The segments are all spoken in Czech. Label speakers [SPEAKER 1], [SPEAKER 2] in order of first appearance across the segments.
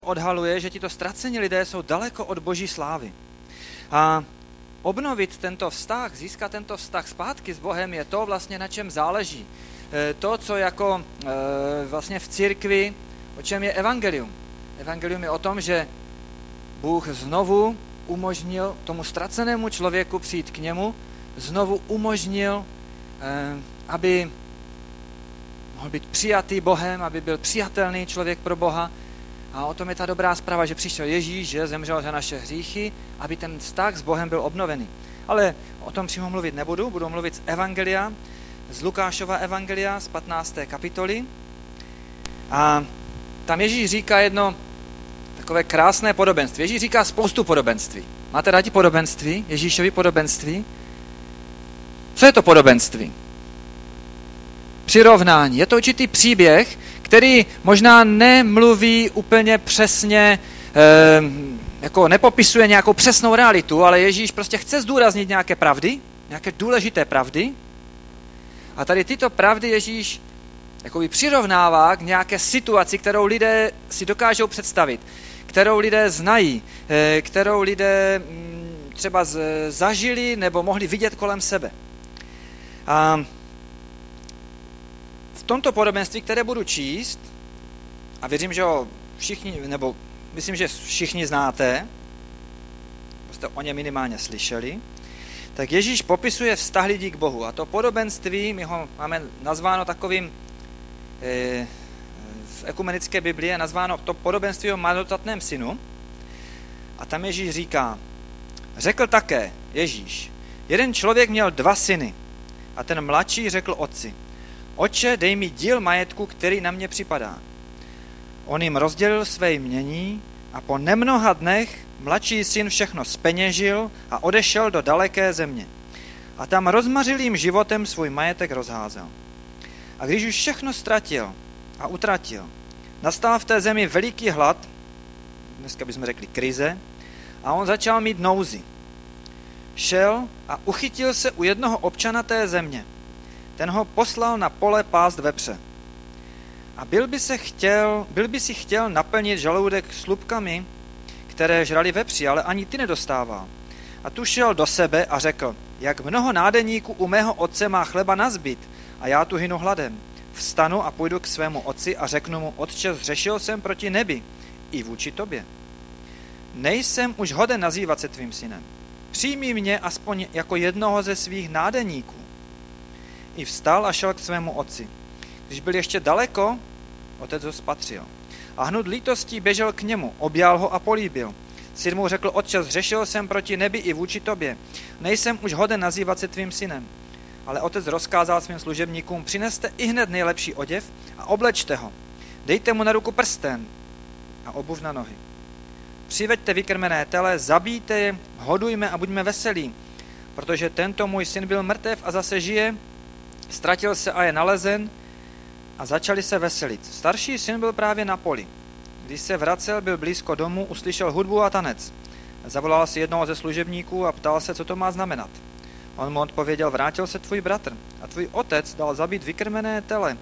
[SPEAKER 1] odhaluje, že tito ztracení lidé jsou daleko od Boží slávy. A obnovit tento vztah, získat tento vztah zpátky s Bohem je to vlastně, na čem záleží. To, co jako vlastně v církvi, o čem je evangelium. Evangelium je o tom, že Bůh znovu umožnil tomu ztracenému člověku přijít k němu, znovu umožnil, aby mohl být přijatý Bohem, aby byl přijatelný člověk pro Boha. A o tom je ta dobrá zpráva, že přišel Ježíš, že zemřel za naše hříchy, aby ten vztah s Bohem byl obnovený. Ale o tom přímo mluvit nebudu, budu mluvit z Evangelia, z Lukášova Evangelia z 15. kapitoly. A tam Ježíš říká jedno takové krásné podobenství. Ježíš říká spoustu podobenství. Máte rádi podobenství? Ježíšovi podobenství? Co je to podobenství? Přirovnání. Je to určitý příběh, který možná nemluví úplně přesně, jako nepopisuje nějakou přesnou realitu, ale Ježíš prostě chce zdůraznit nějaké pravdy, nějaké důležité pravdy. A tady tyto pravdy Ježíš jakoby přirovnává k nějaké situaci, kterou lidé si dokážou představit, kterou lidé znají, kterou lidé třeba zažili nebo mohli vidět kolem sebe. A v tomto podobenství, které budu číst, a věřím, že ho všichni, nebo myslím, že všichni znáte, jste o ně minimálně slyšeli, tak Ježíš popisuje vztah lidí k Bohu. A to podobenství, my ho máme nazváno takovým, v ekumenické Biblii je nazváno to podobenství o marnotratném synu. A tam Ježíš říká, řekl také Ježíš, jeden člověk měl 2 syny a ten mladší řekl otci, Otče, dej mi díl majetku, který na mě připadá. On jim rozdělil své jmění a po nemnoha dnech mladší syn všechno zpeněžil a odešel do daleké země. A tam rozmařilým životem svůj majetek rozházel. A když už všechno ztratil a utratil, nastal v té zemi veliký hlad, dneska bychom řekli krize, a on začal mít nouzi. Šel a uchytil se u jednoho občana té země. Ten ho poslal na pole pást vepře. A byl by si chtěl naplnit žaludek slupkami, které žrali vepři, ale ani ty nedostával. A tu šel do sebe a řekl, jak mnoho nádeníků u mého otce má chleba nazbyt a já tu hynu hladem. Vstanu a půjdu k svému otci a řeknu mu, otče, zřešil jsem proti nebi i vůči tobě. Nejsem už hoden nazývat se tvým synem. Přijmi mě aspoň jako jednoho ze svých nádeníků. I vstal a šel k svému otci. Když byl ještě daleko, otec ho spatřil. A hnut lítostí běžel k němu, objal ho a políbil. Syn mu řekl, otče, zřešil jsem proti nebi i vůči tobě. Nejsem už hoden nazývat se tvým synem. Ale otec rozkázal svým služebníkům, přineste ihned nejlepší oděv a oblečte ho. Dejte mu na ruku prsten a obuv na nohy. Přiveďte vykrmené tele, zabijte je, hodujme a buďme veselí, protože tento můj syn byl mrtev a zase žije, ztratil se a je nalezen a začali se veselit. Starší syn byl právě na poli. Když se vracel, byl blízko domu, uslyšel hudbu a tanec. Zavolal si jednoho ze služebníků a ptal se, co to má znamenat. On mu odpověděl, vrátil se tvůj bratr a tvůj otec dal zabít vykrmené tele,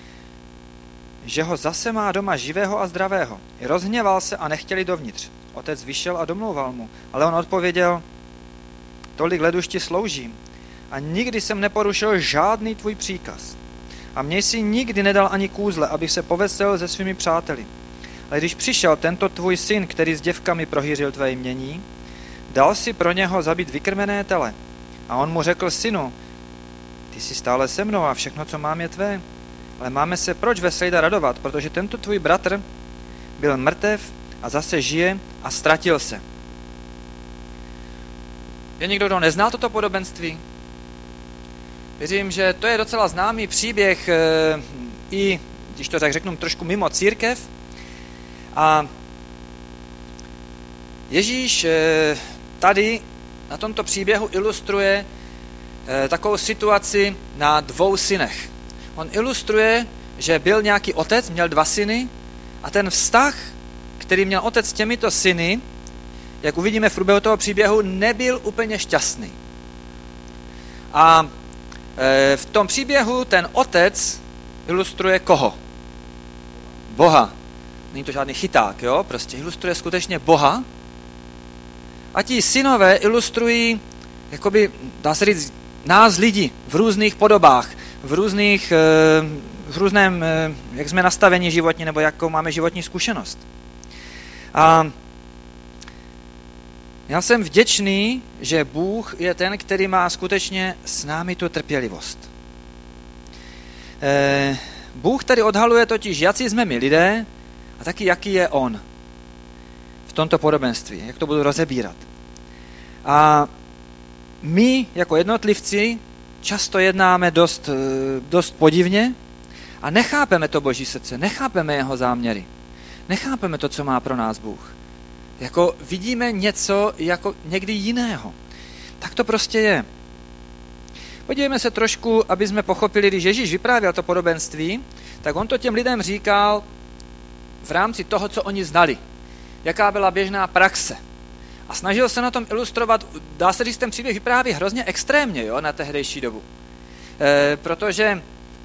[SPEAKER 1] že ho zase má doma živého a zdravého. I rozhněval se a nechtěli dovnitř. Otec vyšel a domlouval mu, ale on odpověděl, tolik let už ti sloužím a nikdy jsem neporušil žádný tvůj příkaz. A mě jsi nikdy nedal ani kůzle, abych se poveselil se svými přáteli. Ale když přišel tento tvůj syn, který s děvkami prohýřil tvé jmění, dal si pro něho zabít vykrmené tele. A on mu řekl, synu, ty jsi stále se mnou a všechno, co mám, je tvé. Ale máme se proč veselit a radovat, protože tento tvůj bratr byl mrtev a zase žije a ztratil se. Je někdo, kdo nezná toto podobenství? Věřím, že to je docela známý příběh i, když to tak řeknu, trošku mimo církev. A Ježíš tady na tomto příběhu ilustruje takovou situaci na 2 synech. On ilustruje, že byl nějaký otec, měl 2 syny a ten vztah, který měl otec s těmito syny, jak uvidíme v průběhu toho příběhu, nebyl úplně šťastný. A v tom příběhu ten otec ilustruje koho? Boha. není to žádný chyták, jo, prostě ilustruje skutečně Boha. A ti synové ilustrují, jakoby, dá se říct, nás lidi v různých podobách, v různém, jak jsme nastaveni životní, nebo jakou máme životní zkušenost. A já jsem vděčný, že Bůh je ten, který má skutečně s námi tu trpělivost. Bůh tady odhaluje totiž, jací jsme my lidé a taky jaký je on v tomto podobenství, jak to budu rozebírat. A my jako jednotlivci často jednáme dost podivně a nechápeme to Boží srdce, nechápeme jeho záměry, nechápeme to, co má pro nás Bůh. Jako vidíme něco jako někdy jiného. Tak to prostě je. Podívejme se trošku, aby jsme pochopili, když Ježíš vyprávěl to podobenství, tak on to těm lidem říkal v rámci toho, co oni znali. Jaká byla běžná praxe. A snažil se na tom ilustrovat, dá se říct, ten příběh vypráví hrozně extrémně, jo, na tehdejší dobu. Protože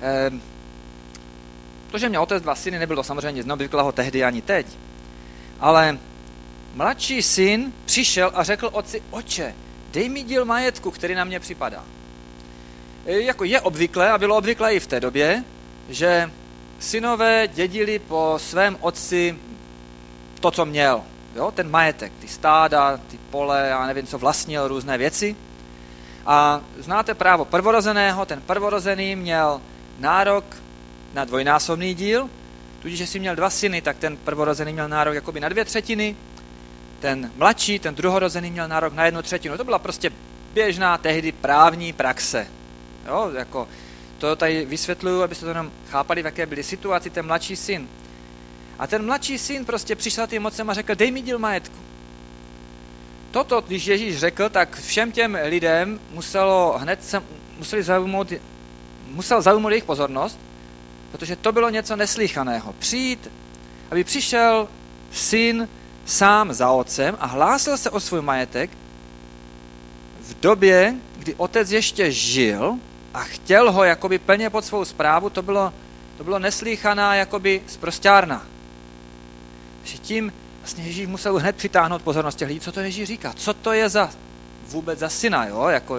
[SPEAKER 1] měl otec 2 syny, nebylo samozřejmě nic neobvyklého tehdy ani teď. Ale mladší syn přišel a řekl otci, oče, dej mi díl majetku, který na mě připadá. Jako je obvyklé, a bylo obvyklé i v té době, že synové dědili po svém otci to, co měl. Jo? Ten majetek, ty stáda, ty pole, já nevím, co vlastnil, různé věci. A znáte právo prvorozeného, ten prvorozený měl nárok na dvojnásobný díl, tudíž, že si měl 2 syny, tak ten prvorozený měl nárok jakoby na 2/3, ten mladší, ten druhorozený měl nárok na 1/3. To byla prostě běžná tehdy právní praxe. Jo, jako to tady vysvětluju, abyste to jenom chápali, v jaké byly situaci ten mladší syn. A ten mladší syn prostě přišel tím otcem a řekl, dej mi díl majetku. Toto, když Ježíš řekl, tak všem těm lidem musel zaujmout jejich pozornost, protože to bylo něco neslýchaného. Aby přišel syn sám za otcem a hlásil se o svůj majetek v době, kdy otec ještě žil a chtěl ho jakoby plně pod svou správu, to bylo neslýchaná jakoby sprosťárna. Takže tím vlastně Ježíš musel hned přitáhnout pozornost těch lidí, co to Ježíš říká, co to je vůbec za syna, jo, jako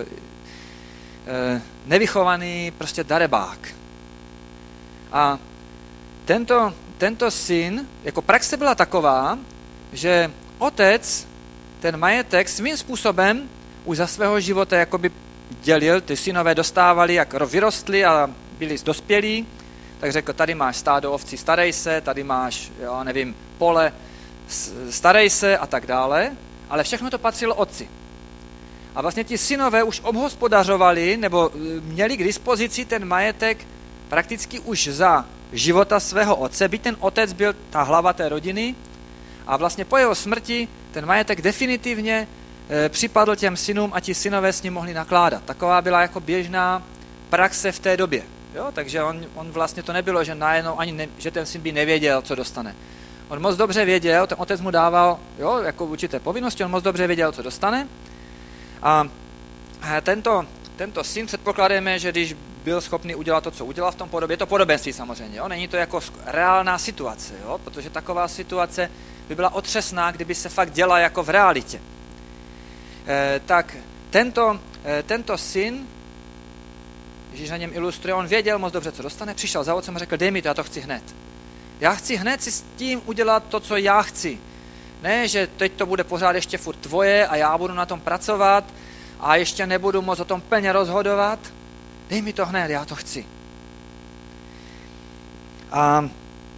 [SPEAKER 1] nevychovaný prostě darebák. A tento syn, jako praxe byla taková, že otec ten majetek svým způsobem už za svého života jakoby dělil, ty synové dostávali, jak vyrostli a byli dospělí, tak řekl, tady máš stádo ovcí, starej se, tady máš, já nevím, pole, starej se a tak dále, ale všechno to patřilo otci. A vlastně ti synové už obhospodařovali, nebo měli k dispozici ten majetek prakticky už za života svého otce, byť ten otec byl ta hlava té rodiny a vlastně po jeho smrti ten majetek definitivně připadl těm synům a ti synové s ním mohli nakládat. Taková byla jako běžná praxe v té době. Jo? Takže on vlastně to nebylo, že najednou že ten syn by nevěděl, co dostane. On moc dobře věděl, ten otec mu dával jako určité povinnosti, on moc dobře věděl, co dostane. A tento syn předpokládáme, že když byl schopný udělat to, co udělal v tom podobě, je to podobenství samozřejmě, jo? Není to jako reálná situace, jo? Protože taková situace by byla otřesná, kdyby se fakt děla jako v realitě. Tak tento syn, Ježíš na něm ilustruje, on věděl moc dobře, co dostane, přišel za otcem a řekl, dej mi to, já to chci hned. Já chci hned si s tím udělat to, co já chci. Ne, že teď to bude pořád ještě furt tvoje a já budu na tom pracovat a ještě nebudu moc o tom plně rozhodovat. Dej mi to hned, já to chci. A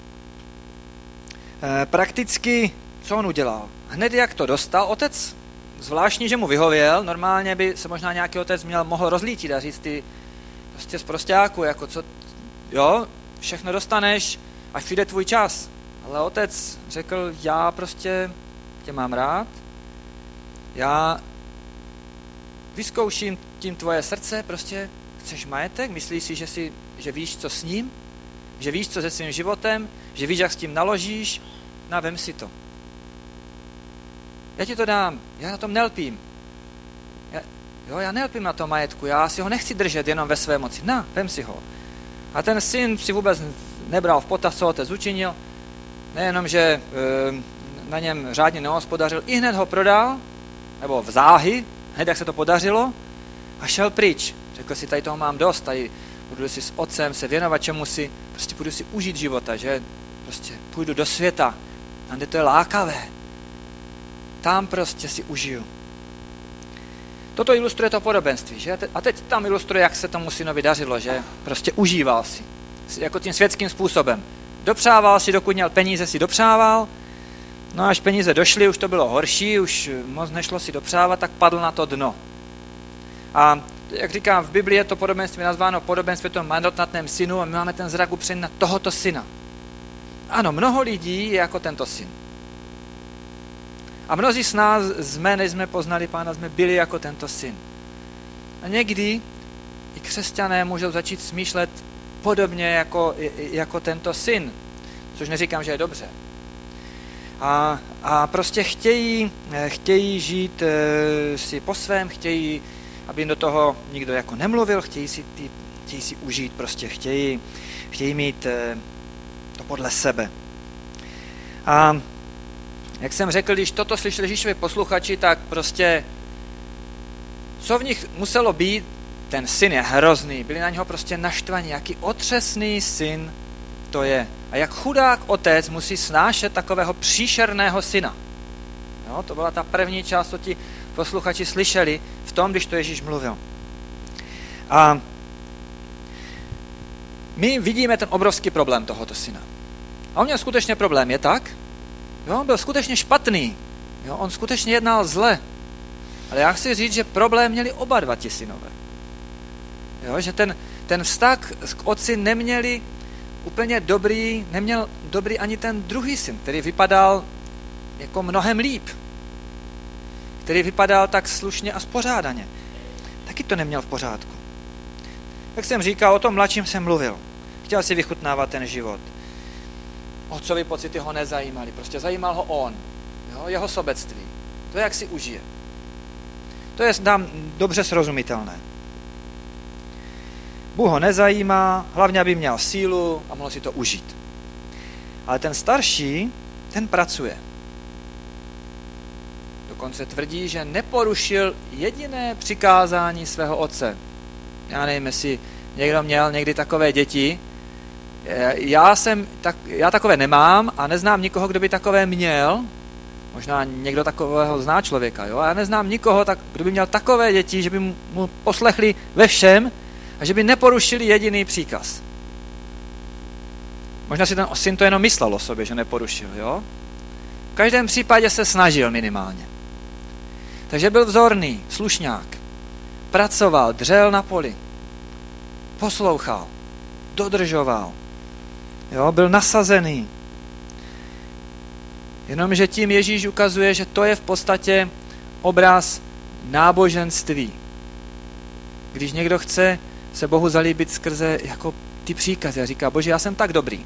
[SPEAKER 1] prakticky, co on udělal? Hned jak to dostal, otec, zvláštní, že mu vyhověl, normálně by se možná nějaký otec mohl rozlítit a říct ty prostě z prosťáku, jako co, jo, všechno dostaneš, až přijde tvůj čas. Ale otec řekl, já prostě tě mám rád, já vyzkouším tím tvoje srdce, prostě chceš majetek, myslíš si, že víš, co s ním, že víš, co se svým životem, že víš, jak s tím naložíš, vem si to. Já ti to dám, já na tom nelpím. Já nelpím na tom majetku, já si ho nechci držet jenom ve své moci. Vem si ho. A ten syn si vůbec nebral v potaz, co otec učinil. nejenom, že na něm řádně nehospodařil, i hned ho prodal, nebo v záhy, hned jak se to podařilo, a šel pryč. Řekl si, tady toho mám dost, tady budu si s otcem se věnovat čemu si, prostě budu si užít života, že prostě půjdu do světa, tam, kde to je lákavé. Tam prostě si užiju. Toto ilustruje to podobenství, že? A teď tam ilustruje, jak se tomu synovi dařilo, že prostě užíval si, jako tím světským způsobem. Dopřával si, dokud měl peníze, si dopřával, no až peníze došly, už to bylo horší, už moc nešlo si dopřávat, tak padl na to dno. A jak říkám, v Biblii je to podobenství nazváno podobenství toho marnotratném synu a my máme ten zrak upřený na tohoto syna. Ano, mnoho lidí je jako tento syn. A mnozí z nás než jsme poznali Pána, jsme byli jako tento syn. A někdy i křesťané můžou začít smýšlet podobně jako tento syn, což neříkám, že je dobře. A prostě chtějí žít si po svém, chtějí, aby do toho nikdo jako nemluvil, chtějí si užít, prostě chtějí mít to podle sebe. A jak jsem řekl, když toto slyšeli Ježíšovi posluchači, tak prostě co v nich muselo být, ten syn je hrozný, byli na něho prostě naštvaní, jaký otřesný syn to je. A jak chudák otec musí snášet takového příšerného syna. No, to byla ta první část, co ti posluchači slyšeli v tom, když to Ježíš mluvil. A my vidíme ten obrovský problém tohoto syna. A on měl skutečně problém, je tak? Jo, byl skutečně špatný. Jo, on skutečně jednal zle. Ale já chci říct, že problém měli oba dva ti synové. Jo, že ten vztah k otci neměli úplně dobrý, neměl dobrý ani ten druhý syn, který vypadal jako mnohem líp. Který vypadal tak slušně a spořádaně. Taky to neměl v pořádku. Jak jsem říkal, o tom mladším jsem mluvil. Chtěl si vychutnávat ten život. Otcovi pocity ho nezajímaly, prostě zajímal ho on, jo, jeho sobectví. To je, jak si užije. To je nám dobře srozumitelné. Bůh ho nezajímá, hlavně aby měl sílu a mohl si to užít. Ale ten starší, ten pracuje. Dokonce tvrdí, že neporušil jediné přikázání svého otce. Já nevím, jestli někdo měl někdy takové děti. Já takové nemám a neznám nikoho, kdo by takové měl. Možná někdo takového zná člověka, jo? Já neznám nikoho, kdo by měl takové děti, že by mu poslechli ve všem a že by neporušili jediný příkaz. Možná si ten syn to jenom myslel o sobě, že neporušil, jo? V každém případě se snažil minimálně. Takže byl vzorný, slušňák. Pracoval, dřel na poli. Poslouchal. Dodržoval. Jo, byl nasazený. Jenomže tím Ježíš ukazuje, že to je v podstatě obraz náboženství. Když někdo chce se Bohu zalíbit skrze jako ty příkazy a říká, Bože, já jsem tak dobrý.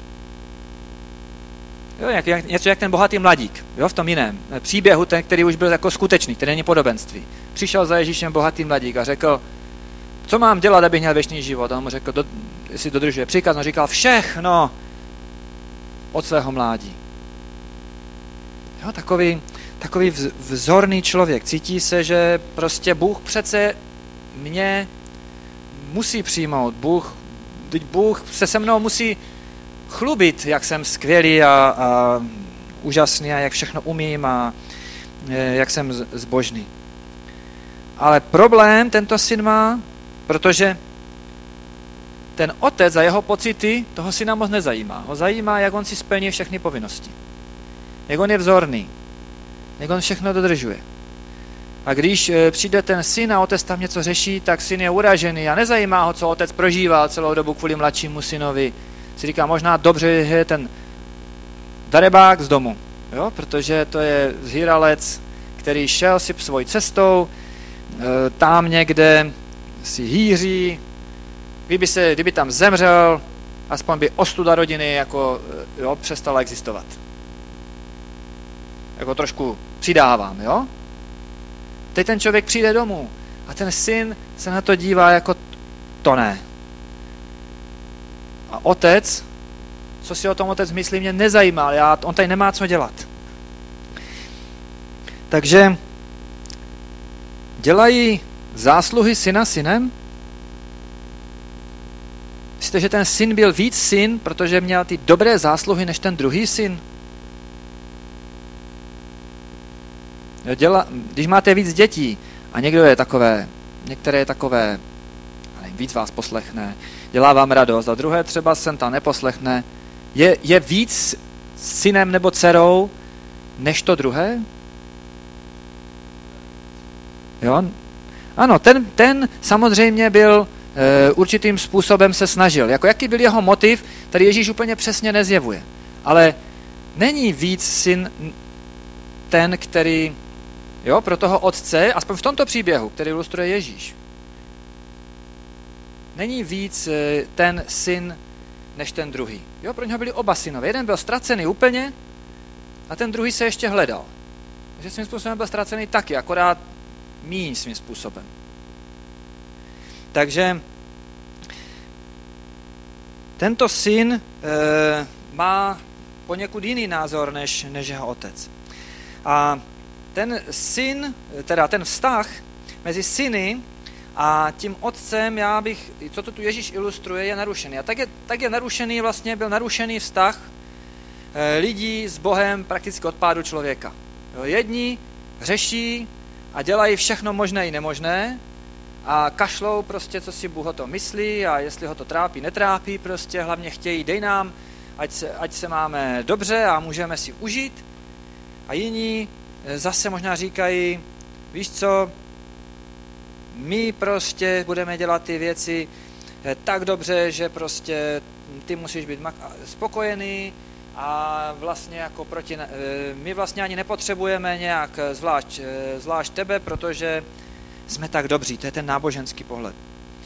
[SPEAKER 1] Jo, něco jak ten bohatý mladík, jo, v tom jiném příběhu, ten, který už byl jako skutečný, který není podobenství. Přišel za Ježíšem bohatý mladík a řekl, co mám dělat, abych měl věčný život? A on mu řekl, jestli dodržuje příkaz, on říkal, všechno od svého mládí. Jo, takový vzorný člověk. Cítí se, že prostě Bůh přece mě musí přijmout. Bůh se mnou musí chlubit, jak jsem skvělý a úžasný a jak všechno umím a jak jsem zbožný. Ale problém tento syn má, protože ten otec a jeho pocity toho syna moc nezajímá. Ho zajímá, jak on si splní všechny povinnosti. Jak on je vzorný. Jak on všechno dodržuje. A když přijde ten syn a otec tam něco řeší, tak syn je uražený a nezajímá ho, co otec prožíval celou dobu kvůli mladšímu synovi. Si říká, možná dobře, že je ten darebák z domu, jo? Protože to je zhýralec, který šel si svojí cestou, tam někde si hýří, kdyby tam zemřel, aspoň by ostuda rodiny jako, jo, přestala existovat. Jako trošku přidávám, jo? Teď ten člověk přijde domů a ten syn se na to dívá jako to ne. A otec, co si o tom otec myslí, mě nezajímá, on tady nemá co dělat. Takže dělají zásluhy syna synem? Myslíte, že ten syn byl víc syn, protože měl ty dobré zásluhy než ten druhý syn? Když máte víc dětí a některé je takové, víc vás poslechne, dělá vám radost a druhé třeba sem tam neposlechne, je víc synem nebo dcerou než to druhé? Jo? Ano, ten samozřejmě byl určitým způsobem se snažil. Jaký byl jeho motiv, tady Ježíš úplně přesně nezjevuje. Ale není víc syn ten, který, pro toho otce, aspoň v tomto příběhu, který ilustruje Ježíš, není víc ten syn než ten druhý. Pro něho byli oba synové. Jeden byl ztracený úplně a ten druhý se ještě hledal. Takže svým způsobem byl ztracený taky, akorát míň svým způsobem. Takže tento syn má poněkud jiný názor než jeho otec. A ten syn, teda ten vztah mezi syny a tím otcem, co to tu Ježíš ilustruje, je narušený. A tak je narušený, vlastně byl narušený vztah lidí s Bohem prakticky od pádu člověka. Jedni hřeší a dělají všechno možné i nemožné a kašlou prostě, co si Bůh o to myslí a jestli ho to trápí, netrápí, prostě hlavně chtějí, dej nám, ať se máme dobře a můžeme si užít. A jiní zase možná říkají, víš co, my prostě budeme dělat ty věci tak dobře, že prostě ty musíš být spokojený a vlastně jako my vlastně ani nepotřebujeme nějak zvlášť tebe, protože jsme tak dobří. To je ten náboženský pohled.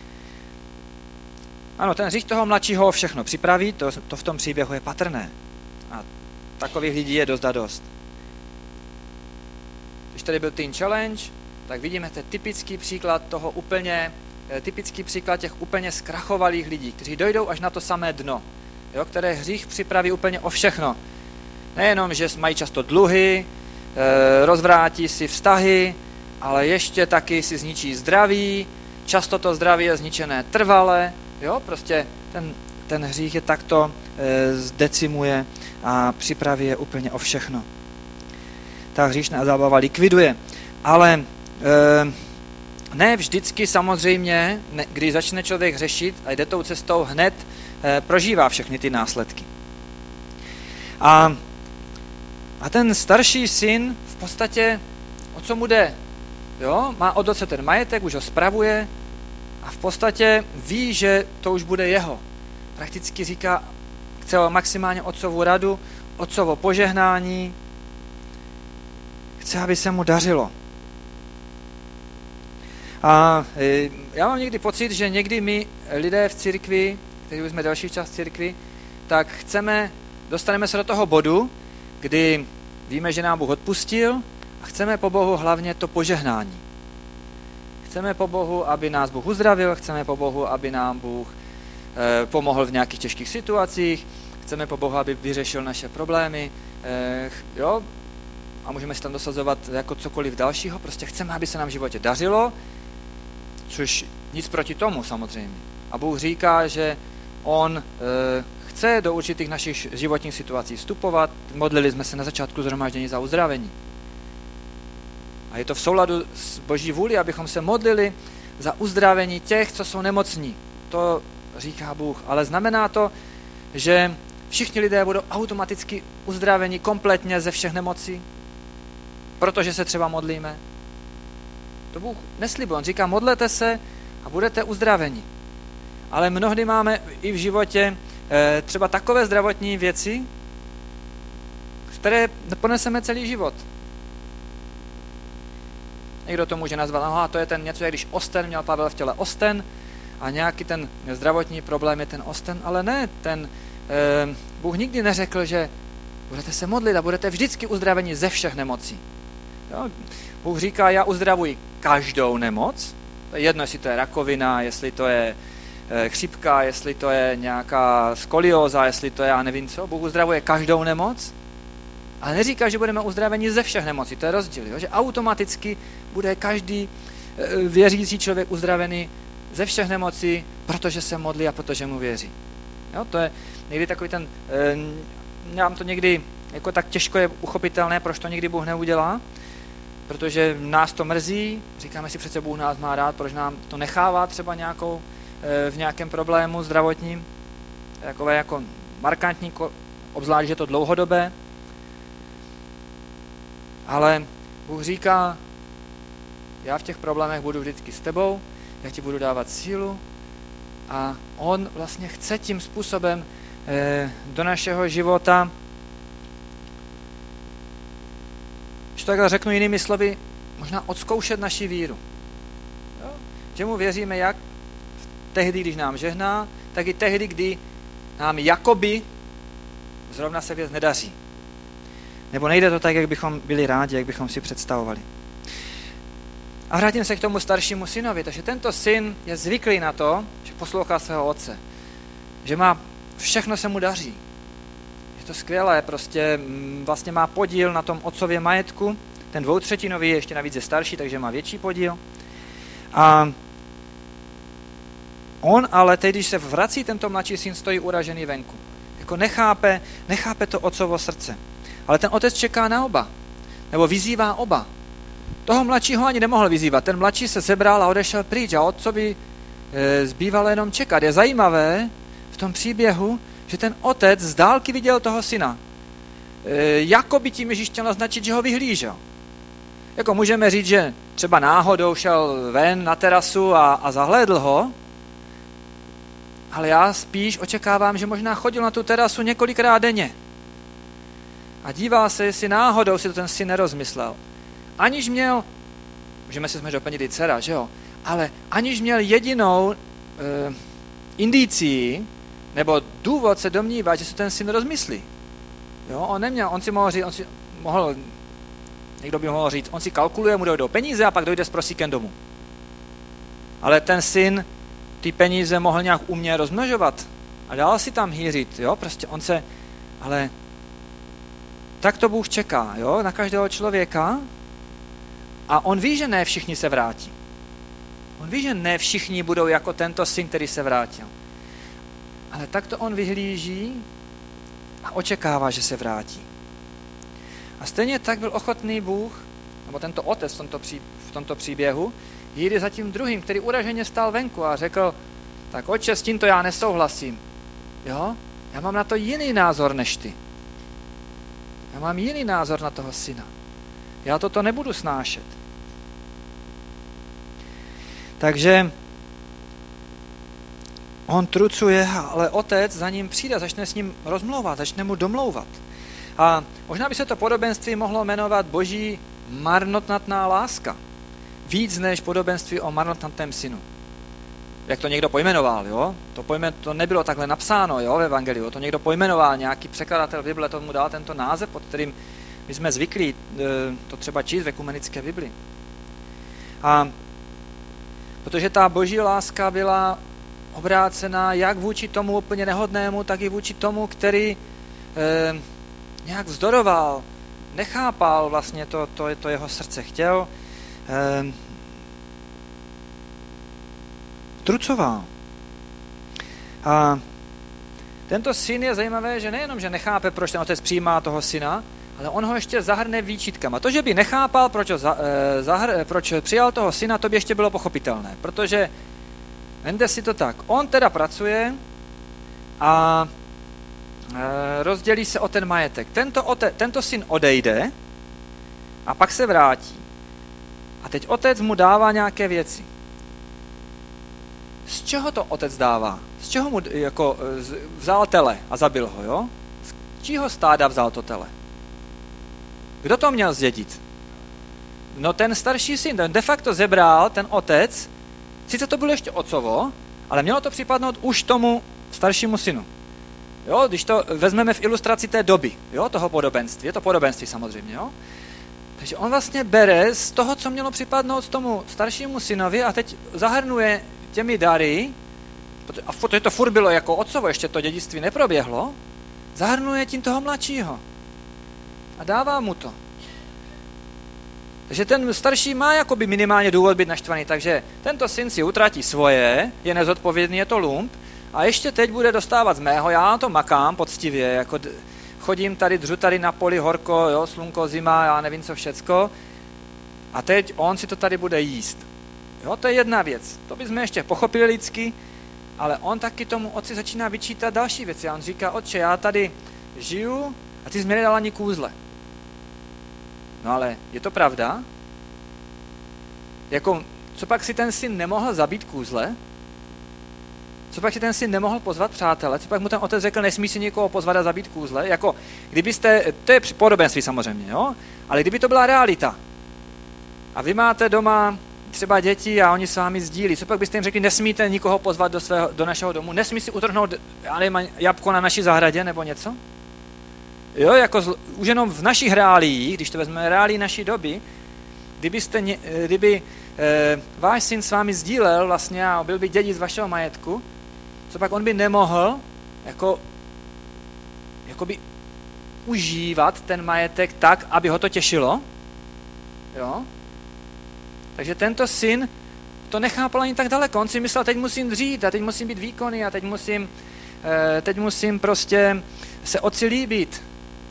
[SPEAKER 1] Ano, ten hřích toho mladšího všechno připraví, to v tom příběhu je patrné. A takových lidí je dost a dost. Když tady byl Teen Challenge, tak vidíme, to je typický příklad těch úplně zkrachovalých lidí, kteří dojdou až na to samé dno, které hřích připraví úplně o všechno. Nejenom, že mají často dluhy, rozvrátí si vztahy, ale ještě taky si zničí zdraví, často to zdraví je zničené trvale, prostě ten hřích je takto zdecimuje a připraví je úplně o všechno. Ta hříšná zábava likviduje. Ale ne vždycky samozřejmě, když začne člověk hřešit a jde tou cestou, hned prožívá všechny ty následky. A ten starší syn v podstatě, o co mu jde? Má od otce ten majetek, už ho spravuje a v podstatě ví, že to už bude jeho. Prakticky říká, chce maximálně otcovu radu, otcovo požehnání, chce, aby se mu dařilo. A já mám někdy pocit, že někdy my lidé v církvi, kteří už jsme delší čas v církvi, tak dostaneme se do toho bodu, kdy víme, že nám Bůh odpustil a chceme po Bohu hlavně to požehnání. Chceme po Bohu, aby nás Bůh uzdravil, chceme po Bohu, aby nám Bůh pomohl v nějakých těžkých situacích, chceme po Bohu, aby vyřešil naše problémy, a můžeme si tam dosazovat jako cokoliv dalšího, prostě chceme, aby se nám v životě dařilo, což nic proti tomu samozřejmě. A Bůh říká, že on chce do určitých našich životních situací vstupovat. Modlili jsme se na začátku shromáždění za uzdravení. A je to v souladu s Boží vůli, abychom se modlili za uzdravení těch, co jsou nemocní. To říká Bůh. Ale znamená to, že všichni lidé budou automaticky uzdraveni kompletně ze všech nemocí, protože se třeba modlíme. To Bůh neslibuje. On říká, modlete se a budete uzdraveni. Ale mnohdy máme i v životě třeba takové zdravotní věci, které poneseme celý život. Někdo to může nazvat, to je ten něco, jak když osten, měl Pavel v těle osten a nějaký ten zdravotní problém je ten osten, ale ne, Bůh nikdy neřekl, že budete se modlit a budete vždycky uzdraveni ze všech nemocí. Bůh říká, já uzdravuji každou nemoc, to je jedno, jestli to je rakovina, jestli to je chřipka, jestli to je nějaká skolióza, jestli to je já nevím co. Bůh uzdravuje každou nemoc, ale neříká, že budeme uzdraveni ze všech nemocí. To je rozdíl, jo? Že automaticky bude každý věřící člověk uzdravený ze všech nemocí, protože se modlí a protože mu věří. Jo? To je někdy takový ten, nám to někdy jako tak těžko je uchopitelné, proč to nikdy Bůh neudělá, protože nás to mrzí, říkáme si přece Bůh nás má rád, proč nám to nechává třeba v nějakém problému zdravotním, takové jako markantní, obzvlášť, že je to dlouhodobé, ale Bůh říká, já v těch problémech budu vždycky s tebou, já ti budu dávat sílu a on vlastně chce tím způsobem do našeho života, že to takhle řeknu jinými slovy, možná odzkoušet naši víru. Jo? Že mu věříme jak tehdy, když nám žehná, tak i tehdy, kdy nám jakoby zrovna se věc nedaří. Nebo nejde to tak, jak bychom byli rádi, jak bychom si představovali. A vrátím se k tomu staršímu synovi. Takže tento syn je zvyklý na to, že poslouchá svého otce. Že všechno se mu daří. Je to skvělé, prostě vlastně má podíl na tom otcově majetku. Ten 2/3 je ještě navíc je starší, takže má větší podíl. A on ale teď, když se vrací, tento mladší syn stojí uražený venku. Jako nechápe to otcovo srdce. Ale ten otec čeká na oba. Nebo vyzývá oba. Toho mladšího ani nemohl vyzývat. Ten mladší se sebral a odešel pryč a otcovi zbývalo jenom čekat. Je zajímavé v tom příběhu, že ten otec z dálky viděl toho syna. Jako by tím Ježíš chtěl naznačit, že ho vyhlížel. Jako můžeme říct, že třeba náhodou šel ven na terasu a zahlédl ho, ale já spíš očekávám, že možná chodil na tu terasu několikrát denně. A dívá se, jestli náhodou si to ten syn nerozmyslel. Aniž měl, můžeme si doplnit i dcera, že jo, ale aniž měl jedinou indicii, nebo důvod se domnívat, že se ten syn rozmyslí. Jo, on si mohl, někdo by mohl říct, on si kalkuluje, mu dojdou peníze a pak dojde s prosíkem domů. Ale ten syn ty peníze mohl nějak umě rozmnožovat a dál si tam hýřit, jo, prostě ale tak to Bůh čeká, jo, na každého člověka a on ví, že ne všichni se vrátí. On ví, že ne všichni budou jako tento syn, který se vrátil. Ale tak to on vyhlíží a očekává, že se vrátí. A stejně tak byl ochotný Bůh, nebo tento otec v tomto příběhu, jít za tím druhým, který uraženě stál venku a řekl, tak otče, s tímto já nesouhlasím. Jo? Já mám na to jiný názor než ty. Já mám jiný názor na toho syna. Já toto nebudu snášet. Takže on trucuje, ale otec za ním přijde, začne s ním rozmlouvat, začne mu domlouvat. A možná by se to podobenství mohlo jmenovat Boží marnotratná láska. Víc než podobenství o marnotratném synu. Jak to někdo pojmenoval, jo? To nebylo takhle napsáno, jo, v evangeliu. To někdo pojmenoval, nějaký překladatel Bible tomu dal tento název, pod kterým my jsme zvyklí to třeba číst v ekumenické Bibli. A protože ta Boží láska byla obrácená jak vůči tomu úplně nehodnému, tak i vůči tomu, který nějak vzdoroval, nechápal vlastně to jeho srdce, chtěl, trucoval. A tento syn je zajímavé, že nejenom, že nechápe, proč ten otec přijímá toho syna, ale on ho ještě zahrne výčitkama. To, že by nechápal, proč přijal toho syna, to by ještě bylo pochopitelné, protože vemte si to tak, on teda pracuje a rozdělí se o ten majetek. Tento syn odejde a pak se vrátí. A teď otec mu dává nějaké věci. Z čeho to otec dává? Z čeho mu vzal tele a zabil ho, jo? Z čího stáda vzal to tele? Kdo to měl zdědit? No ten starší syn, ten de facto zebral ten otec, sice to bylo ještě otcovo, ale mělo to připadnout už tomu staršímu synu. Jo, když to vezmeme v ilustraci té doby, jo, toho podobenství, je to podobenství samozřejmě, jo. Takže on vlastně bere z toho, co mělo připadnout tomu staršímu synovi a teď zahrnuje těmi dary a protože to furt bylo jako otcovo, ještě to dědictví neproběhlo, zahrnuje tím toho mladšího a dává mu to. Takže ten starší má jakoby minimálně důvod být naštvaný, takže tento syn si utratí svoje, je nezodpovědný, je to lump, a ještě teď bude dostávat z mého, já na to makám poctivě, jako chodím tady, dřu tady na poli, horko, jo, slunko, zima, já nevím co všecko, a teď on si to tady bude jíst. Jo, to je jedna věc, to bychom ještě pochopili lidsky, ale on taky tomu otci začíná vyčítat další věci. A on říká, otče, já tady žiju a ty jsi mi nedal ani kůzle. No ale je to pravda? Jako, co pak si ten syn nemohl zabít kůzle? Co pak si ten syn nemohl pozvat přátele? Co pak mu ten otec řekl, nesmí si někoho pozvat a zabít kůzle? Jako, kdybyste, to je podobenství samozřejmě, jo? Ale kdyby to byla realita a vy máte doma třeba děti a oni s vámi sdílí, co pak byste jim řekli, nesmíte nikoho pozvat do našeho domu, nesmí si utrhnout jabko na naší zahradě nebo něco? Jo, jako už jenom v našich reáliích, když to vezmeme reálii naší doby, kdyby váš syn s vámi sdílel vlastně a byl by dědic vašeho majetku, co pak on by nemohl jakoby užívat ten majetek tak, aby ho to těšilo? Jo? Takže tento syn to nechápal ani tak daleko. On si myslel, teď musím dřít a teď musím být výkonný a teď musím prostě se otci líbit.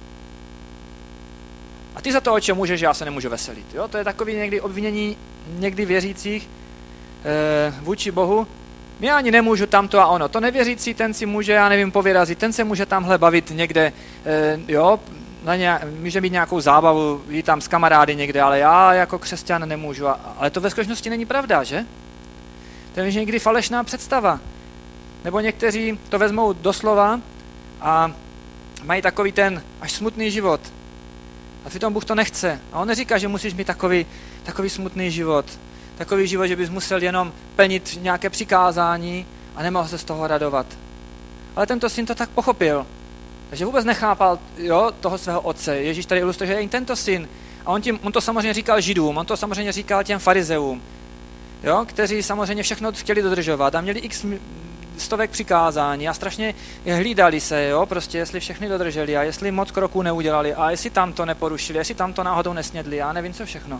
[SPEAKER 1] A ty za to, o čem můžeš, já se nemůžu veselit. Jo? To je takový někdy obvinění někdy věřících vůči Bohu. Já ani nemůžu tamto a ono. To nevěřící, ten si může, já nevím, povyrazit, ten se může tamhle bavit někde, jo, může mít nějakou zábavu, jít tam s kamarády někde, ale já jako křesťan nemůžu. Ale to ve skutečnosti není pravda, že? To je někdy falešná představa. Nebo někteří to vezmou doslova a mají takový ten až smutný život. A přitom Bůh to nechce. A on neříká, že musíš mít takový smutný život. Takový život, že bys musel jenom plnit nějaké přikázání a nemohl se z toho radovat. Ale tento syn to tak pochopil. Takže vůbec nechápal, jo, toho svého otce. Ježíš tady ilustruje, že je i tento syn. A on to samozřejmě říkal Židům, on to samozřejmě říkal těm farizeům, jo, kteří samozřejmě všechno chtěli dodržovat a měli x stovek přikázání a strašně hlídali se, jo, prostě jestli všechny dodrželi a jestli moc kroků neudělali a jestli tam to neporušili, jestli tam to náhodou nesnědli, já nevím co všechno.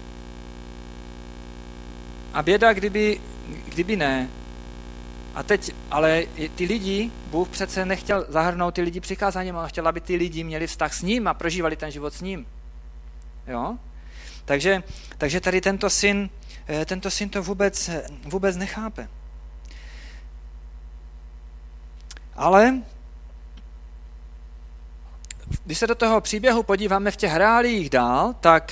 [SPEAKER 1] A běda, kdyby ne. A teď, ale ty lidi, Bůh přece nechtěl zahrnout ty lidi přikázáním, on chtěl, aby ty lidi měli vztah s ním a prožívali ten život s ním. Jo? Takže tady tento syn to vůbec nechápe. Ale když se do toho příběhu podíváme v těch reáliích dál, tak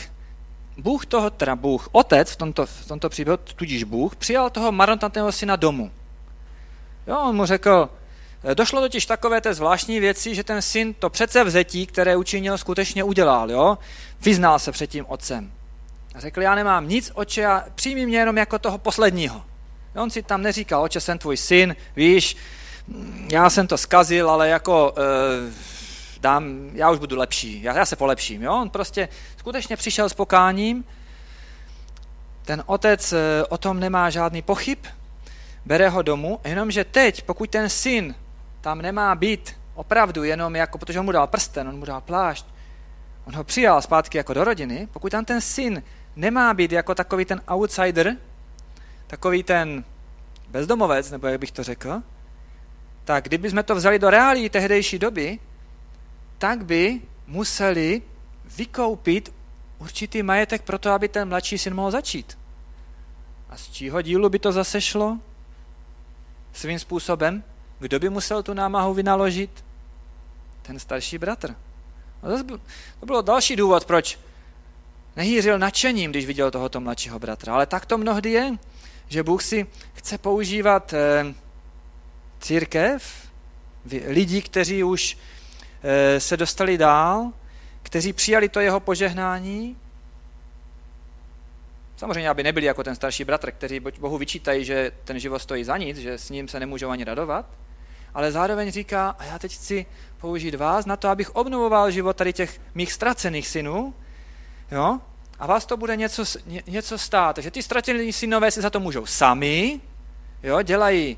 [SPEAKER 1] otec v tomto příběhu, tudíž Bůh, přijal toho marnotratného syna domů. Jo, on mu řekl, došlo totiž takové té zvláštní věci, že ten syn to předsevzetí, které učinil, skutečně udělal, jo? Vyznal se před tím otcem. A řekl, já nemám nic, otče, a přijmi mě jenom jako toho posledního. On si tam neříkal, otče, jsem tvůj syn, víš, já jsem to zkazil, ale jako já už budu lepší, já se polepším. Jo? On prostě skutečně přišel s pokáním, ten otec o tom nemá žádný pochyb, bere ho domů, jenomže teď, pokud ten syn tam nemá být opravdu jenom jako, protože on mu dal prsten, on mu dal plášť, on ho přijal zpátky jako do rodiny, pokud tam ten syn nemá být jako takový ten outsider, takový ten bezdomovec, nebo jak bych to řekl, tak kdybychom to vzali do reálí tehdejší doby, tak by museli vykoupit určitý majetek pro to, aby ten mladší syn mohl začít. A z čího dílu by to zase šlo? Svým způsobem? Kdo by musel tu námahu vynaložit? Ten starší bratr. To bylo další důvod, proč nehýřil nadšením, když viděl tohoto mladšího bratra. Ale tak to mnohdy je, že Bůh si chce používat církev, lidi, kteří už se dostali dál, kteří přijali to jeho požehnání. Samozřejmě, aby nebyli jako ten starší bratr, kteří Bohu vyčítají, že ten život stojí za nic, že s ním se nemůžou ani radovat, ale zároveň říká, a já teď chci použít vás na to, abych obnovoval život tady těch mých ztracených synů, jo? A vás to bude něco stát. Takže ty ztracený synové si za to můžou sami, jo? Dělají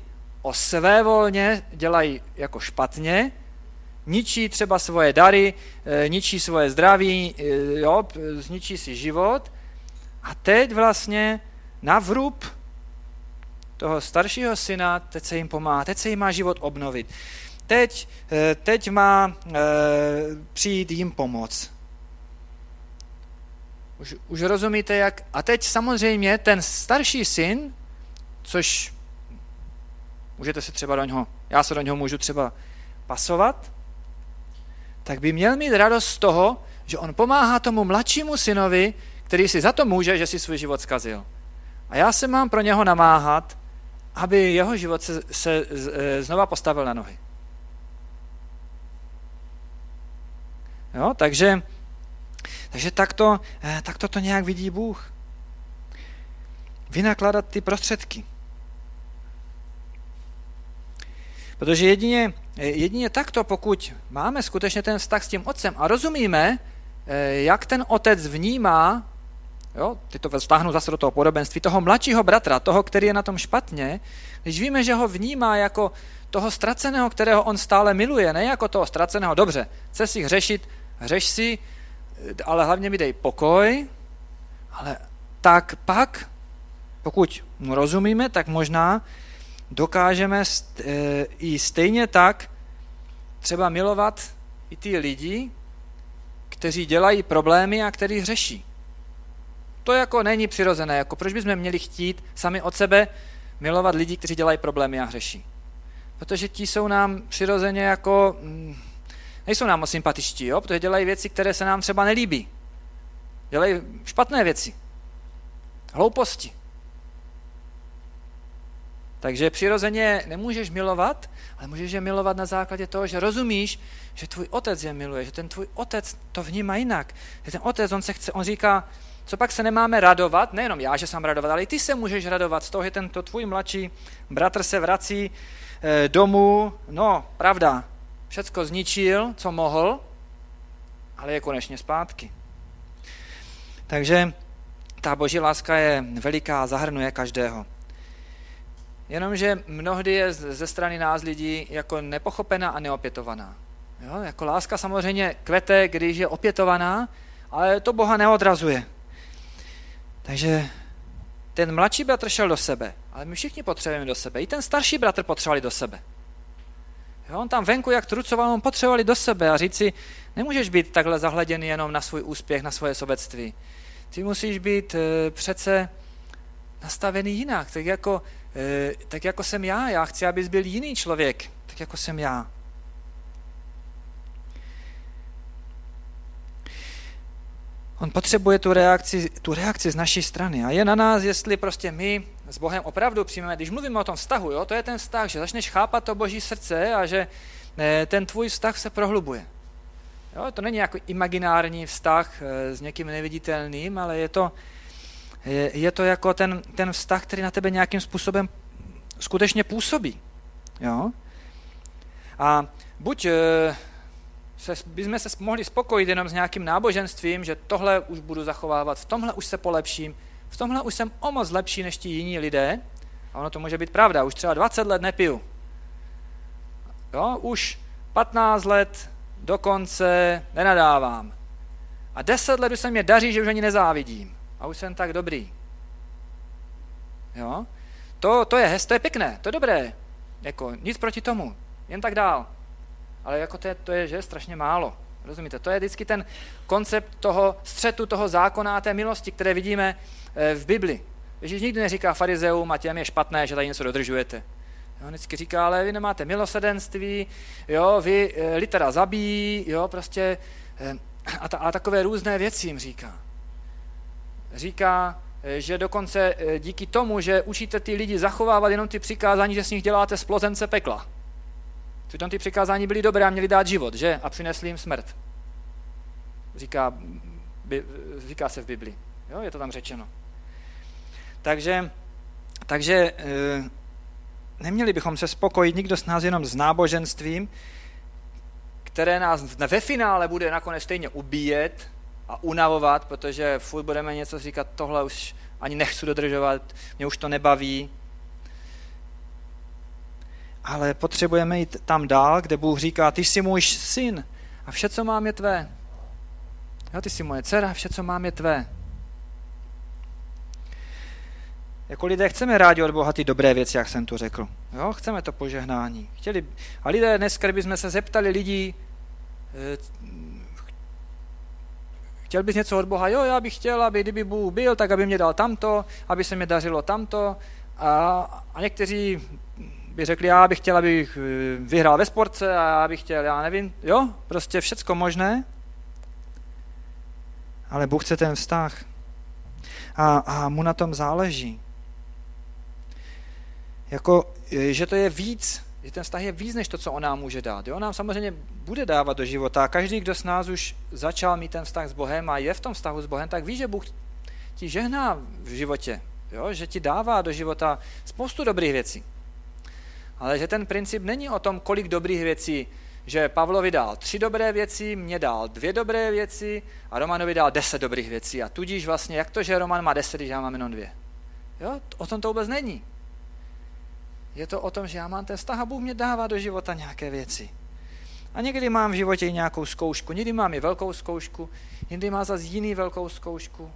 [SPEAKER 1] svévolně dělají jako špatně, ničí třeba svoje dary, ničí svoje zdraví, jo, zničí si život a teď vlastně na vrub toho staršího syna, teď se jim pomáhá, teď se jim má život obnovit. Teď má přijít jim pomoc. Už rozumíte, jak... A teď samozřejmě ten starší syn, což můžete se třeba do něho, já se do něho můžu třeba pasovat, tak by měl mít radost z toho, že on pomáhá tomu mladšímu synovi, který si za to může, že si svůj život zkazil. A já se mám pro něho namáhat, aby jeho život se znova postavil na nohy. Jo, takže takto to nějak vidí Bůh. Vynakládat ty prostředky. Protože jedině takto, pokud máme skutečně ten vztah s tím otcem a rozumíme, jak ten otec vnímá, jo, ty to vztáhnu zase do toho podobenství, toho mladšího bratra, toho, který je na tom špatně, když víme, že ho vnímá jako toho ztraceného, kterého on stále miluje, ne jako toho ztraceného, dobře, chce si hřešit, hřeš si, ale hlavně mi dej pokoj, ale tak pak, pokud mu rozumíme, tak možná dokážeme i stejně tak třeba milovat i ty lidi, kteří dělají problémy a kteří hřeší. To jako není přirozené, jako proč bychom měli chtít sami od sebe milovat lidi, kteří dělají problémy a hřeší. Protože ti jsou nám přirozeně jako, nejsou nám moc sympatičtí, jo? Protože dělají věci, které se nám třeba nelíbí. Dělají špatné věci. Hlouposti. Takže přirozeně nemůžeš milovat, ale můžeš je milovat na základě toho, že rozumíš, že tvůj otec je miluje, že ten tvůj otec to vnímá jinak. Že ten otec, on říká, co pak se nemáme radovat, nejenom já, že se mám radovat, ale i ty se můžeš radovat z toho, že tento tvůj mladší bratr se vrací domů, no, pravda, všecko zničil, co mohl, ale je konečně zpátky. Takže ta boží láska je veliká, zahrnuje každého. Jenomže mnohdy je ze strany nás lidí jako nepochopená a neopětovaná. Jo? Jako láska samozřejmě kvete, když je opětovaná, ale to Boha neodrazuje. Takže ten mladší bratr šel do sebe, ale my všichni potřebujeme do sebe. I ten starší bratr potřebovali do sebe. Jo? On tam venku, jak trucoval, on potřebovali do sebe a říct si, nemůžeš být takhle zahleděný jenom na svůj úspěch, na svoje sobectví. Ty musíš být přece nastavený jinak, tak jako jsem já chci, abys byl jiný člověk, tak jako jsem já. On potřebuje tu reakci z naší strany a je na nás, jestli prostě my s Bohem opravdu přijmeme, když mluvíme o tom vztahu, jo, to je ten vztah, že začneš chápat to boží srdce a že ten tvůj vztah se prohlubuje. Jo, to není jako imaginární vztah s někým neviditelným, ale je to jako ten vztah, který na tebe nějakým způsobem skutečně působí. Jo? A buď bychom se mohli spokojit jenom s nějakým náboženstvím, že tohle už budu zachovávat, v tomhle už se polepším, v tomhle už jsem o moc lepší než ti jiní lidé. A ono to může být pravda, už třeba 20 let nepiju. Jo? Už 15 let dokonce nenadávám. A 10 let už se mě daří, že už ani nezávidím. A už jsem tak dobrý. Jo? To je pěkné, to je dobré. Jako, nic proti tomu, jen tak dál. Ale jako to je že strašně málo. Rozumíte? To je vždycky ten koncept toho střetu, toho zákona a té milosti, které vidíme v Bibli. Ježíš nikdy neříká farizeům a těm je špatné, že tady něco dodržujete. On vždycky říká, ale vy nemáte milosrdenství, jo, vy litera zabíjí, jo, prostě a takové různé věci jim říká. Říká, že dokonce díky tomu, že učíte ty lidi zachovávat jenom ty přikázání, že z nich děláte splozence pekla. Přitom ty přikázání byly dobré a měli dát život, že? A přinesli jim smrt. Říká se v Bibli. Jo, je to tam řečeno. Takže neměli bychom se spokojit nikdo z nás jenom s náboženstvím, které nás ve finále bude nakonec stejně ubíjet a unavovat, protože furt budeme něco říkat, tohle už ani nechci dodržovat, mě už to nebaví. ale potřebujeme jít tam dál, kde Bůh říká, ty jsi můj syn a vše, co mám, je tvé. Jo, ty jsi moje dcera, vše, co mám, je tvé. Jako lidé chceme rádi od Boha ty dobré věci, jak jsem tu řekl. Jo, chceme to požehnání. A lidé dneska, kdybychom se zeptali lidí, chtěl bys něco od Boha? Jo, já bych chtěl, aby kdyby Bůh byl, tak aby mě dal tamto, aby se mě dařilo tamto. A někteří by řekli, já bych chtěl, abych vyhrál ve sportce a já bych chtěl, já nevím, jo, prostě všecko možné. Ale Bůh chce ten vztah. A mu na tom záleží. Jako, že to je víc, že ten vztah je víc, než to, co on nám může dát. Jo? On nám samozřejmě bude dávat do života. A každý, kdo s nás už začal mít ten vztah s Bohem a je v tom vztahu s Bohem, tak ví, že Bůh ti žehná v životě. Jo? Že ti dává do života spoustu dobrých věcí. Ale že ten princip není o tom, kolik dobrých věcí, že Pavlovi dal 3 dobré věci, mě dal 2 dobré věci a Romanovi dal 10 dobrých věcí. A tudíž vlastně, jak to, že Roman má 10, když já mám jenom 2? Jo? O tom to vůbec není. Je to o tom, že já mám ten vztah a Bůh mě dává do života nějaké věci. A někdy mám v životě i nějakou zkoušku, někdy mám i velkou zkoušku, někdy má zase jiný velkou zkoušku.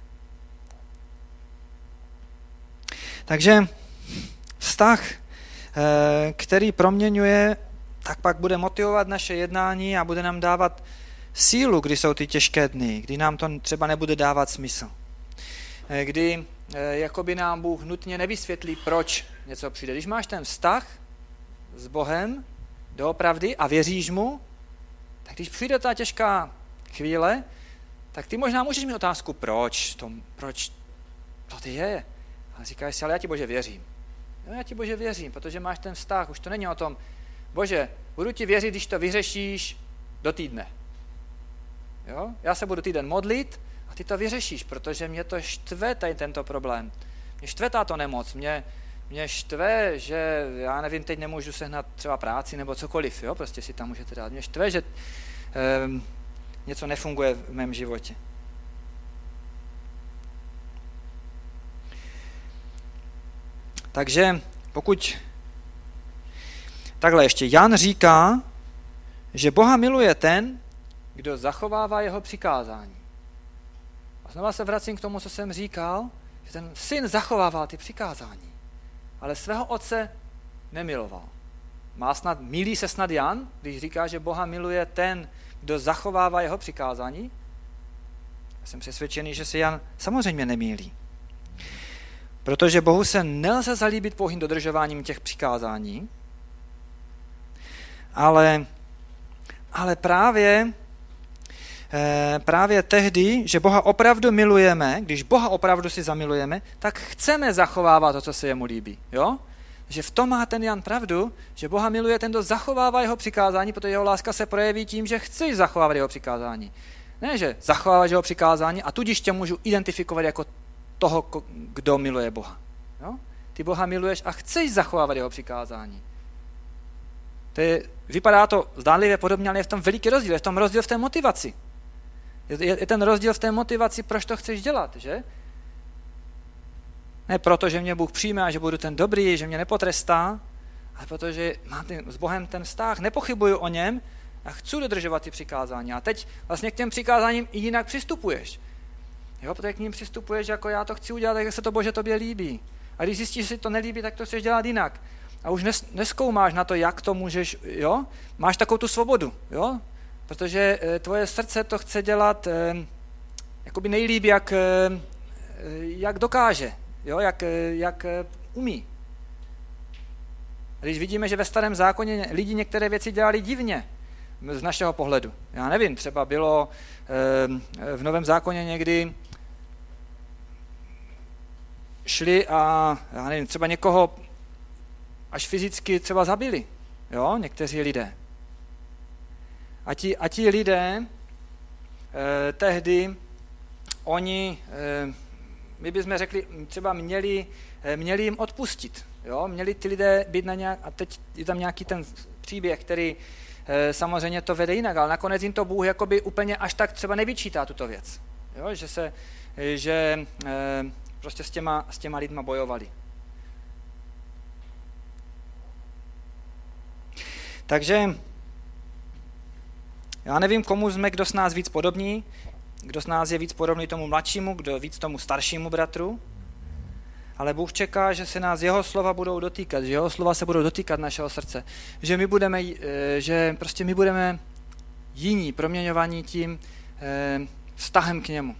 [SPEAKER 1] Takže vztah, který proměňuje, tak pak bude motivovat naše jednání a bude nám dávat sílu, kdy jsou ty těžké dny, kdy nám to třeba nebude dávat smysl. Kdy jakoby nám Bůh nutně nevysvětlí, proč něco přijde. Když máš ten vztah s Bohem doopravdy a věříš mu, tak když přijde ta těžká chvíle, tak ty možná můžeš mít otázku, proč to ty je. A říkáš si, ale já ti Bože věřím. Jo, já ti Bože věřím, protože máš ten vztah. Už to není o tom, Bože, budu ti věřit, když to vyřešíš do týdne. Jo? Já se budu týden modlit a ty to vyřešíš, protože mě to štve tady tento problém. Mě štve tato nemoc, mě štve, že já nevím, teď nemůžu sehnat třeba práci nebo cokoliv, jo? Prostě si tam můžete dát. Mě štve, že něco nefunguje v mém životě. Takže pokud takhle ještě Jan říká, že Boha miluje ten, kdo zachovává jeho přikázání. A znova se vracím k tomu, co jsem říkal, že ten syn zachovával ty přikázání, ale svého otce nemiloval. Mýlí se snad Jan, když říká, že Boha miluje ten, kdo zachovává jeho přikázání? Já jsem přesvědčený, že se Jan samozřejmě nemýlí. Protože Bohu se nelze zalíbit pouhým dodržováním těch přikázání, ale právě tehdy, že Boha opravdu milujeme, když Boha opravdu si zamilujeme, tak chceme zachovávat to, co se jemu líbí. Jo? Že v tom má ten Jan pravdu, že Boha miluje ten, kdo zachovává jeho přikázání, protože jeho láska se projeví tím, že chceš zachovávat jeho přikázání. Ne, že zachováváš jeho přikázání a tudíž tě můžu identifikovat jako toho, kdo miluje Boha. Jo? Ty Boha miluješ a chceš zachovávat jeho přikázání. Vypadá to zdánlivě podobně, ale je v tom veliký rozdíl. Je v tom rozdíl v té motivaci. Je ten rozdíl v té motivaci, proč to chceš dělat, že? Ne proto, že mě Bůh přijme a že budu ten dobrý, že mě nepotrestá, ale protože mám s Bohem ten vztah, nepochybuju o něm a chci dodržovat ty přikázání. A teď vlastně k těm přikázáním i jinak přistupuješ. Jo, protože k ním přistupuješ, jako já to chci udělat, jak se to Bože tobě líbí. A když zjistíš, že si to nelíbí, tak to chceš dělat jinak. A už neskoumáš na to, jak to můžeš, jo? Máš takovou tu svobodu, jo? Protože tvoje srdce to chce dělat jakoby nejlíp, jak dokáže, jo? Jak umí. A když vidíme, že ve Starém zákoně lidi některé věci dělali divně z našeho pohledu. Já nevím, třeba bylo v Novém zákoně někdy šli a já nevím, třeba někoho až fyzicky třeba zabili, jo, někteří lidé. A ti lidé tehdy, oni, my bychom řekli, třeba měli jim odpustit, jo, měli ty lidé být na nějak, a teď je tam nějaký ten příběh, který samozřejmě to vede jinak, ale nakonec jim to Bůh jakoby úplně až tak třeba nevyčítá tuto věc, jo, že prostě s těma lidma bojovali. Takže já nevím, komu jsme, kdo z nás víc podobní, kdo z nás je víc podobný tomu mladšímu, kdo víc tomu staršímu bratru, ale Bůh čeká, že se nás jeho slova budou dotýkat, že jeho slova se budou dotýkat našeho srdce, že my budeme jiní, proměňovaní tím vztahem k němu.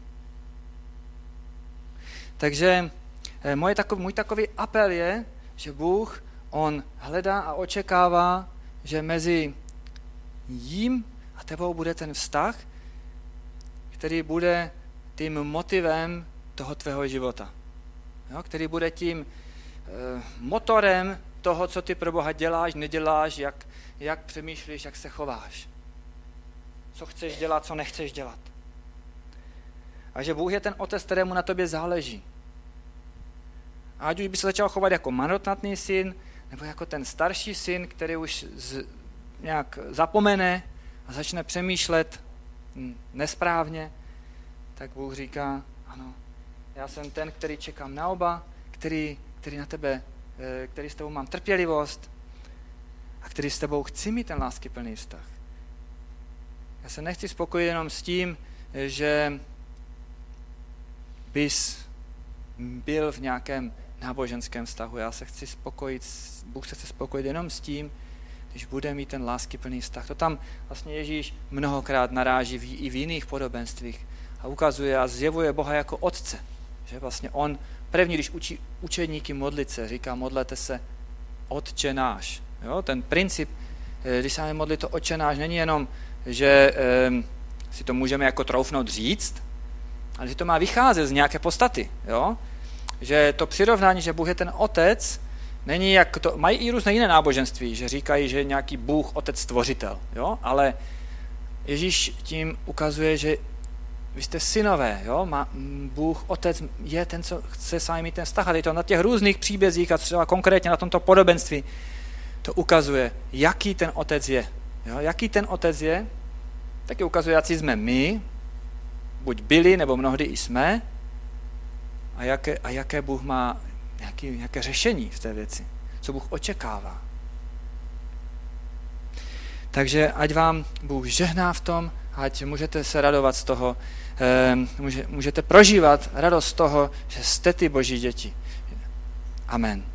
[SPEAKER 1] Takže můj takový apel je, že Bůh, on hledá a očekává, že mezi jím a tebou bude ten vztah, který bude tím motivem toho tvého života. Jo? Který bude tím motorem toho, co ty pro Boha děláš, neděláš, jak přemýšlíš, jak se chováš. Co chceš dělat, co nechceš dělat. A že Bůh je ten otec, kterému na tobě záleží. A ať už by se začal chovat jako marnotratný syn, nebo jako ten starší syn, který už nějak zapomene a začne přemýšlet nesprávně, tak Bůh říká, ano, já jsem ten, který čekám na oba, který na tebe, který s tebou mám trpělivost a který s tebou chci mít ten láskyplný vztah. Já se nechci spokojit jenom s tím, že bys byl v nějakém náboženském vztahu. Bůh se chce spokojit jenom s tím, když bude mít ten láskyplný vztah. To tam vlastně Ježíš mnohokrát naráží i v jiných podobenstvích a ukazuje a zjevuje Boha jako otce. Že vlastně on první, když učí učedníky modlit se, říká modlete se Otče náš. Jo? Ten princip, když se máme modlit to Otče náš, není jenom, že si to můžeme jako troufnout říct, ale že to má vycházet z nějaké podstaty. Jo? Že to přirovnání, že Bůh je ten otec, není jak to, mají i různé jiné náboženství, že říkají, že je nějaký Bůh, otec, stvořitel. Jo? Ale Ježíš tím ukazuje, že vy jste synové. Jo? Bůh, otec je ten, co chce s vámi mít ten vztah. A to na těch různých příbězích a třeba konkrétně na tomto podobenství to ukazuje, jaký ten otec je. Jo? Jaký ten otec je, taky ukazuje, jaký jsme my, buď byli, nebo mnohdy i jsme, a jaké Bůh má nějaké řešení v té věci, co Bůh očekává. Takže ať vám Bůh žehná v tom, ať můžete se radovat z toho, můžete prožívat radost z toho, že jste ty Boží děti. Amen.